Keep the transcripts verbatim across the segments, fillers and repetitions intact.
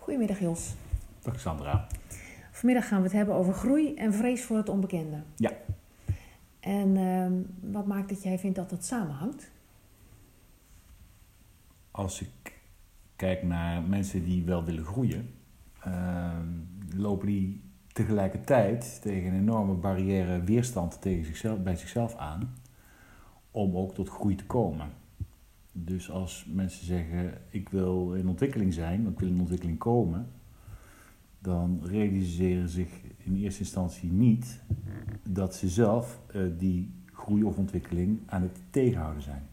Goedemiddag Jos. Dag Sandra. Vanmiddag gaan we het hebben over groei en vrees voor het onbekende. Ja. En uh, wat maakt dat jij vindt dat dat samenhangt? Als ik kijk naar mensen die wel willen groeien, uh, lopen die tegelijkertijd tegen een enorme barrière weerstand tegen zichzelf, bij zichzelf aan om ook tot groei te komen. Dus als mensen zeggen, ik wil in ontwikkeling zijn, ik wil in ontwikkeling komen, dan realiseren zich in eerste instantie niet dat ze zelf uh, die groei of ontwikkeling aan het tegenhouden zijn.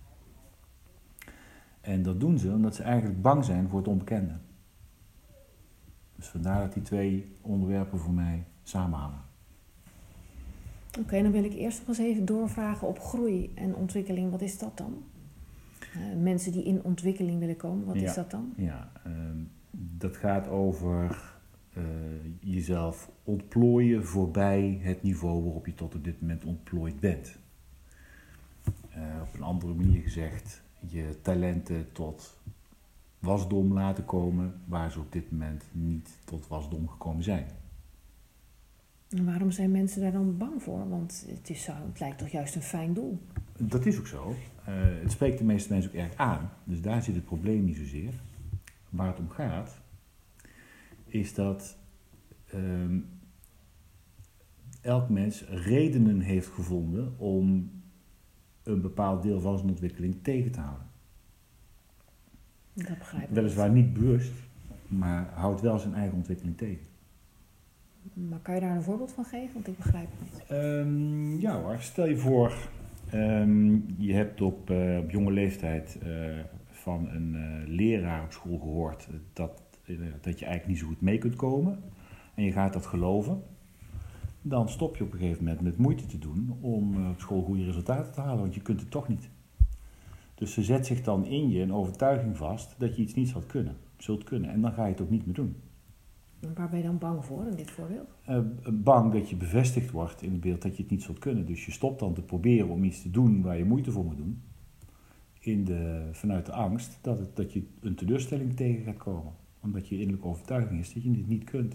En dat doen ze omdat ze eigenlijk bang zijn voor het onbekende. Dus vandaar dat die twee onderwerpen voor mij samenhangen. Oké, okay, dan wil ik eerst nog eens even doorvragen op groei en ontwikkeling. Wat is dat dan? Uh, mensen die in ontwikkeling willen komen, wat ja, is dat dan? Ja, uh, dat gaat over uh, jezelf ontplooien voorbij het niveau waarop je tot op dit moment ontplooid bent. Uh, op een andere manier gezegd, je talenten tot wasdom laten komen waar ze op dit moment niet tot wasdom gekomen zijn. En waarom zijn mensen daar dan bang voor? Want het, is zo, het lijkt toch juist een fijn doel? Dat is ook zo. Uh, het spreekt de meeste mensen ook erg aan. Dus daar zit het probleem niet zozeer. Waar het om gaat, is dat um, elk mens redenen heeft gevonden om een bepaald deel van zijn ontwikkeling tegen te houden. Dat begrijp ik. Weliswaar niet bewust, maar houdt wel zijn eigen ontwikkeling tegen. Maar kan je daar een voorbeeld van geven? Want ik begrijp het niet. Um, ja hoor, stel je voor, um, je hebt op, uh, op jonge leeftijd uh, van een uh, leraar op school gehoord dat, uh, dat je eigenlijk niet zo goed mee kunt komen. En je gaat dat geloven. Dan stop je op een gegeven moment met moeite te doen om uh, op school goede resultaten te halen, want je kunt het toch niet. Dus er zet zich dan in je een overtuiging vast dat je iets niet zult kunnen, zult kunnen. En dan ga je het ook niet meer doen. En waar ben je dan bang voor in dit voorbeeld? Uh, bang dat je bevestigd wordt in het beeld dat je het niet zult kunnen. Dus je stopt dan te proberen om iets te doen waar je moeite voor moet doen. In de, vanuit de angst dat, het, dat je een teleurstelling tegen gaat komen. Omdat je innerlijke overtuiging is dat je dit niet kunt.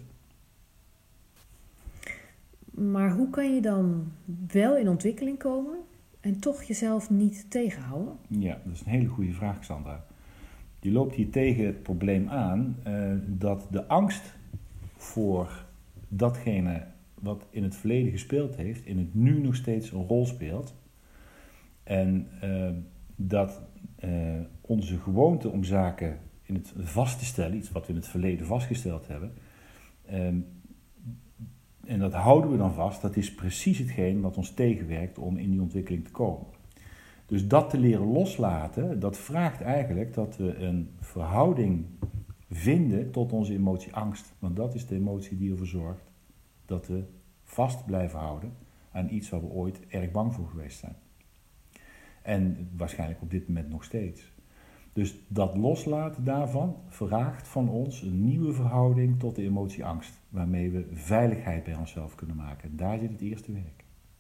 Maar hoe kan je dan wel in ontwikkeling komen en toch jezelf niet tegenhouden? Ja, dat is een hele goede vraag, Sandra. Je loopt hier tegen het probleem aan uh, dat de angst voor datgene wat in het verleden gespeeld heeft, in het nu nog steeds een rol speelt. En uh, dat uh, onze gewoonte om zaken in het vast te stellen, iets wat we in het verleden vastgesteld hebben, uh, en dat houden we dan vast, dat is precies hetgeen wat ons tegenwerkt om in die ontwikkeling te komen. Dus dat te leren loslaten, dat vraagt eigenlijk dat we een verhouding vinden tot onze emotie angst. Want dat is de emotie die ervoor zorgt dat we vast blijven houden aan iets waar we ooit erg bang voor geweest zijn. En waarschijnlijk op dit moment nog steeds. Dus dat loslaten daarvan vraagt van ons een nieuwe verhouding tot de emotie angst. Waarmee we veiligheid bij onszelf kunnen maken. En daar zit het eerste werk.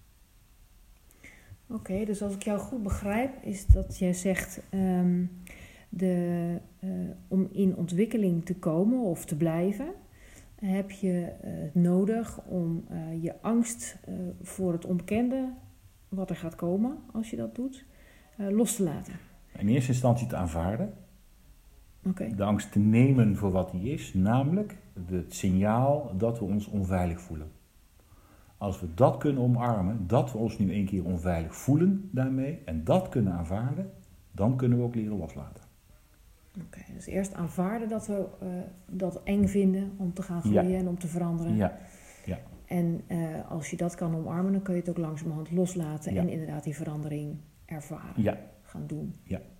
Oké, okay, dus als ik jou goed begrijp, is dat jij zegt um, de, uh, om in ontwikkeling te komen of te blijven, heb je uh, nodig om uh, je angst uh, voor het onbekende, wat er gaat komen als je dat doet, uh, los te laten. In eerste instantie te aanvaarden. Okay. De angst te nemen voor wat die is, namelijk het signaal dat we ons onveilig voelen. Als we dat kunnen omarmen, dat we ons nu een keer onveilig voelen daarmee en dat kunnen aanvaarden, dan kunnen we ook leren loslaten. Oké, okay, dus eerst aanvaarden dat we uh, dat eng vinden om te gaan groeien ja. en om te veranderen. Ja. Ja. En uh, als je dat kan omarmen, dan kun je het ook langzamerhand loslaten ja. en inderdaad die verandering ervaren, ja. gaan doen. Ja.